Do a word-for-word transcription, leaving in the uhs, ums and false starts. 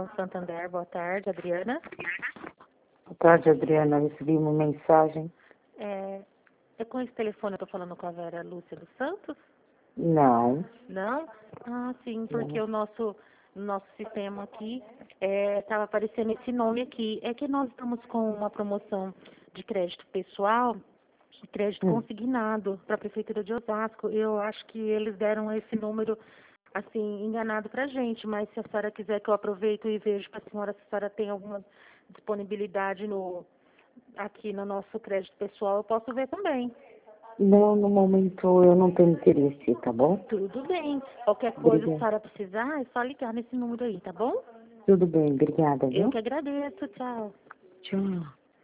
Banco Santander. Boa tarde, Adriana. Boa tarde, Adriana. Eu recebi uma mensagem. É, é com esse telefone eu estou falando com a Vera Lúcia dos Santos? Não. Não? Ah, sim, porque Não. o nosso, nosso sistema aqui estava aparecendo esse nome aqui. É que nós estamos com uma promoção de crédito pessoal, de crédito Hum. consignado para a Prefeitura de Osasco. Eu acho que eles deram esse número assim, enganado para a gente, mas se a senhora quiser que eu aproveito e vejo para a senhora se a senhora tem alguma disponibilidade no, aqui no nosso crédito pessoal, eu posso ver também. Não, no momento eu não tenho interesse, tá bom? Tudo bem. Qualquer coisa, se a Obrigada. senhora precisar, é só ligar nesse número aí, tá bom? Tudo bem, obrigada, Eu viu? que agradeço. Tchau. Tchau.